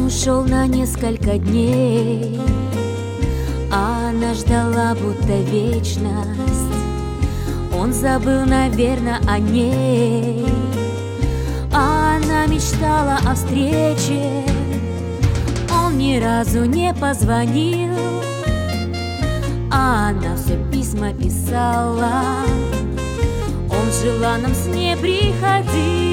ушел на несколько дней, а она ждала будто вечность. Он забыл, наверное, о ней, а она мечтала о встрече. Он ни разу не позвонил, а она все письма писала. Он в желанном сне приходил,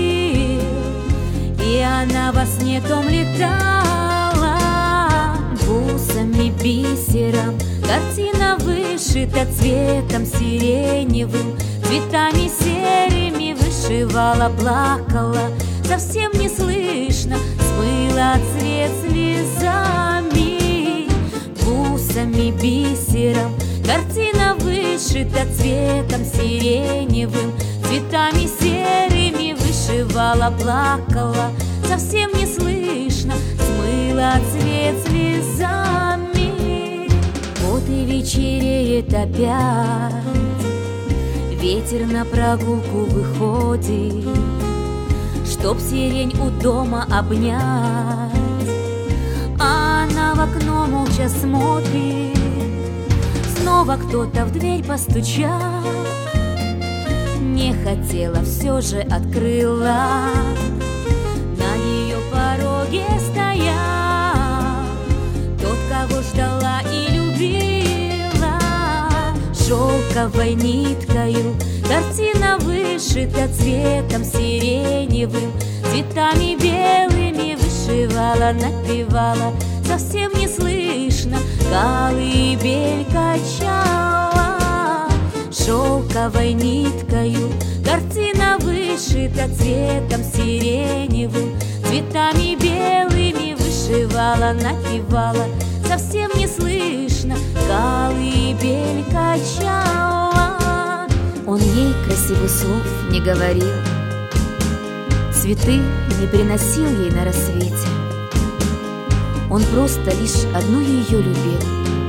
и она во сне том летала. Бусами, бисером картина вышита цветом сиреневым, цветами серыми вышивала, плакала, совсем не слышно, смыла цвет слезами. Бусами, бисером картина вышита цветом сиреневым, цветами серыми вышивала, плакала, совсем не слышно, смыла цвет слезами. Вот и вечереет опять, ветер на прогулку выходит, чтоб сирень у дома обнять. А она в окно молча смотрит, снова кто-то в дверь постучал. Не хотела, все же открыла. На ее пороге стоял тот, кого ждала и любила. Шелковой ниткою картина вышита цветом сиреневым, цветами белыми вышивала, напевала, совсем не слышно, колыбель качала. Шелковой ниткою картина вышита цветом сиреневым, цветами белыми вышивала, напевала, совсем не слышно, колыбель качала. Он ей красивых слов не говорил, цветы не приносил ей на рассвете. Он просто лишь одну ее любил,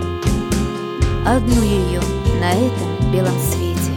одну ее на этом белом свете.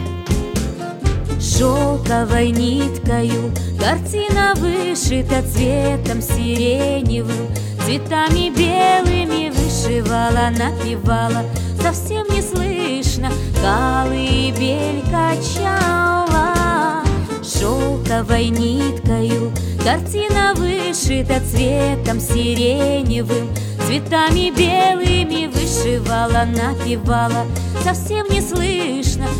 Шелковой ниткою картина вышита цветом сиреневым, цветами белыми вышивала, напевала, совсем не слышно, колыбель качала. Шелковой ниткою картина вышита цветом сиреневым, цветами белыми вышивала, напевала, совсем не слышно,